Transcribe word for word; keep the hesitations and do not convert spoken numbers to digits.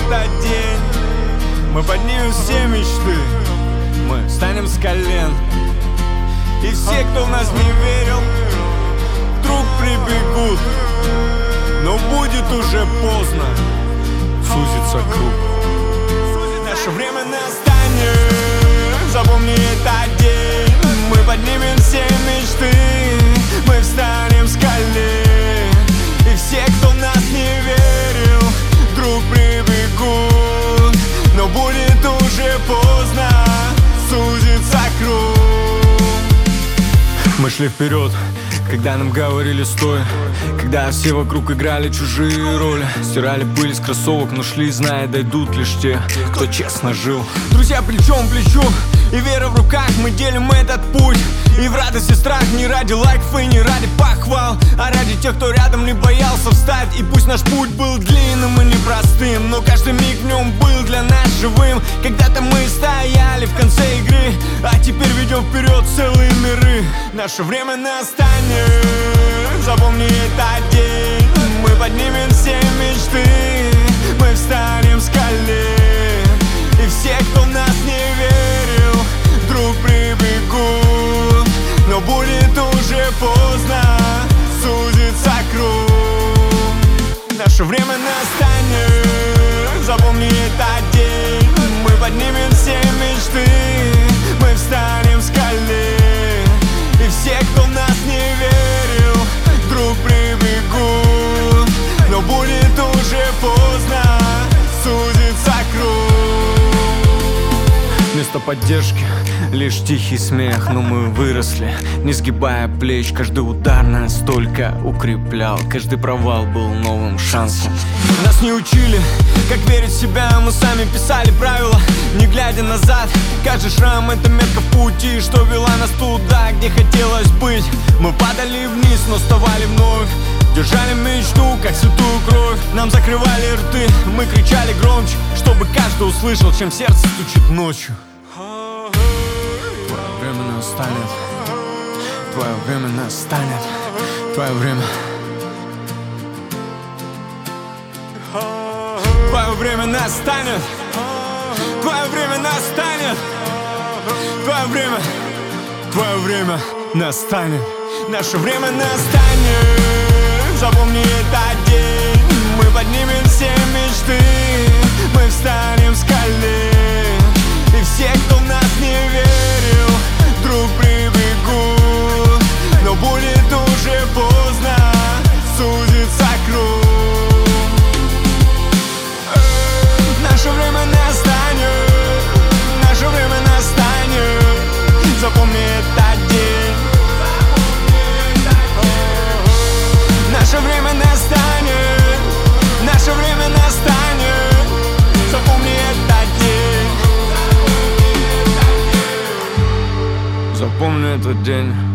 этот день. Мы поднимем все мечты, мы встанем с колен. И все, кто в нас не верил, вдруг прибегут. Но будет уже поздно, сузится круг. Наше время настанет, запомни этот день. Мы поднимем все мечты, мы встанем с колен. И все, кто в нас не верил, вдруг прибегут. Но будет уже поздно, сузится круг. Мы шли вперед, когда нам говорили стой, когда все вокруг играли чужие роли, стирали пыль с кроссовок, но шли, зная, дойдут лишь те, кто честно жил. Друзья плечом к плечу и вера в руках, мы делим этот путь. И в радости страх не ради лайков и не ради похвал, а ради тех, кто рядом не боялся встать. И пусть наш путь был длинным и непростым, но каждый миг в нем был для нас живым. Когда-то мы стояли в конце игры, а теперь ведем вперед целые миры. Наше время настанет, запомни этот день. Мы поднимем все мечты, мы встанем с колен. И все, кто в нас не верил, вдруг прибегут. Но будет уже поздно, сузится круг. Наше время настанет, запомни этот день. Мы поднимем все мечты, мы встанем с колен. И все, кто в нас не верил, вдруг прибегут. Но будет уже поздно, сузится круг. Вместо поддержки лишь тихий смех, но мы выросли, не сгибая плеч. Каждый удар нас только укреплял, каждый провал был новым шансом. Нас не учили, как верить в себя, мы сами писали правила, не глядя назад. Каждый шрам — это метка в пути, что вела нас туда, где хотелось быть. Мы падали вниз, но вставали вновь, держали мечту, как святую кровь. Нам закрывали рты, мы кричали громче, чтобы каждый услышал, чем сердце стучит ночью. Твое время настанет, твое время настанет, твое время. Твое время настанет, твое время настанет, твое время, твое время настанет. Наше время настанет, запомни этот день. Мы поднимем все мечты, мы встанем с колен. И все, кто в нас не верил, вдруг прибегут. Но будет уже поздно, сузится круг. Наше время настанет, наше время настанет. Запомни этот день. Наше время настанет, наше время настанет. Запомни этот день. Запомни этот день.